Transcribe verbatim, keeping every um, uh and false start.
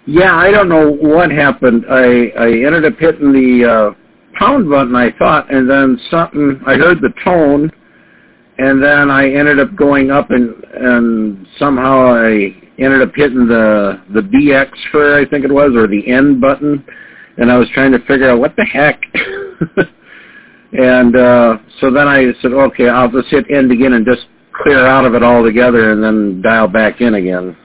Yeah, I don't know what happened. I, I ended up hitting the uh, pound button, I thought, and then something, I heard the tone, and then I ended up going up and, and somehow I ended up hitting the, the B X for, I think it was, or the N button, and I was trying to figure out what the heck. and uh, so then I said, okay, I'll just hit end again and just clear out of it altogether and then dial back in again.